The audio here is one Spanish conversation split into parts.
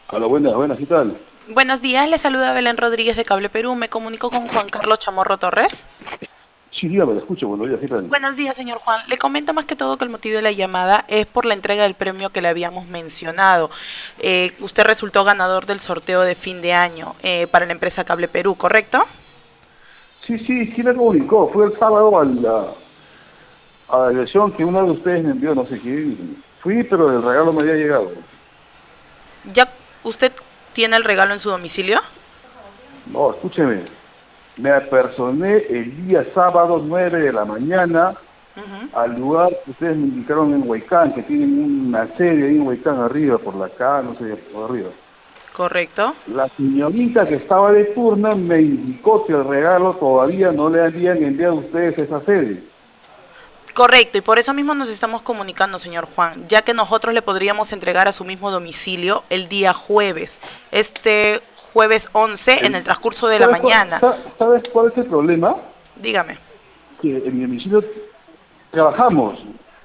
Hola, buenas, buenas, ¿qué tal? Buenos días, le saluda Belén Rodríguez de Cable Perú. Me comunico con Juan Carlos Chamorro Torres. Sí, dígame, lo escucho, buenos días, ¿qué tal? Buenos días, señor Juan. Le comento más que todo que el motivo de la llamada es por la entrega del premio que le habíamos mencionado. Usted resultó ganador del sorteo de fin de año para la empresa Cable Perú, ¿correcto? Sí, sí, sí me comunicó, fue el sábado a la dirección que uno de ustedes me envió, no sé qué. Fui, pero el regalo me había llegado. ¿Ya usted tiene el regalo en su domicilio? No, escúcheme, me apersoné el día sábado 9 de la mañana Ujú. al lugar que ustedes me indicaron en Huaycán, que tienen una sede ahí en Huaycán arriba, por la K, no sé, por arriba. Correcto. La señorita que estaba de turno me indicó que el regalo todavía no le habían enviado a ustedes a esa sede. Correcto, y por eso mismo nos estamos comunicando, señor Juan, ya que nosotros le podríamos entregar a su mismo domicilio el día jueves, este jueves 11 en el transcurso de la mañana. ¿Sabes cuál es el problema? Dígame. Que en mi domicilio trabajamos.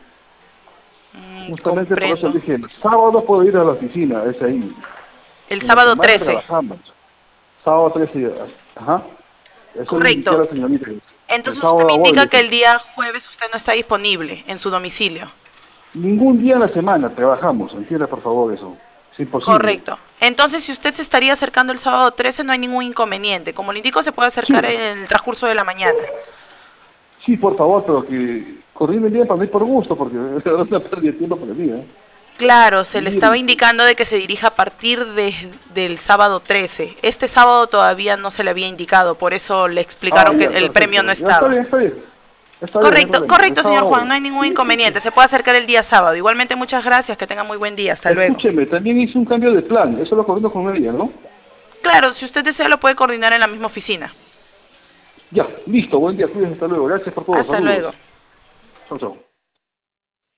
Justamente por eso Comprendo. dije, el sábado puedo ir a la oficina, es ahí. El En la sábado semana 13. trabajamos. Sábado 13 días. Ajá. Eso le indiqué a Correcto. la señorita. El Entonces usted me sábado voy, le indica que dije. el día jueves usted no está disponible en su domicilio. Ningún día en la semana trabajamos. Entienda por favor eso. Es imposible. Correcto. Entonces, si usted se estaría acercando el sábado 13, no hay ningún inconveniente. Como le indico, se puede acercar Sí, en el transcurso de la mañana. sí, por favor, pero que coordinen bien para mí por gusto, porque es una pérdida de tiempo para mí, ¿eh? Claro, se le estaba Mire, indicando de que se dirija a partir del sábado 13. Este sábado todavía no se le había indicado, por eso le explicaron que ya, el premio no perfecto. Ya está estaba. bien, está bien. Está bien, no hay Correcto, problema. El correcto, señor sábado Juan, voy. no hay ningún inconveniente. Se puede acercar el día sábado. Igualmente, muchas gracias, que tenga muy buen día. Hasta luego. Escúcheme, también hice un cambio de plan, eso lo coordino con ella, ¿no? Claro, si usted desea, lo puede coordinar en la misma oficina. Ya, listo, buen día, cuídense, hasta luego, gracias por todo, Hasta luego. saludos. Chao, chao.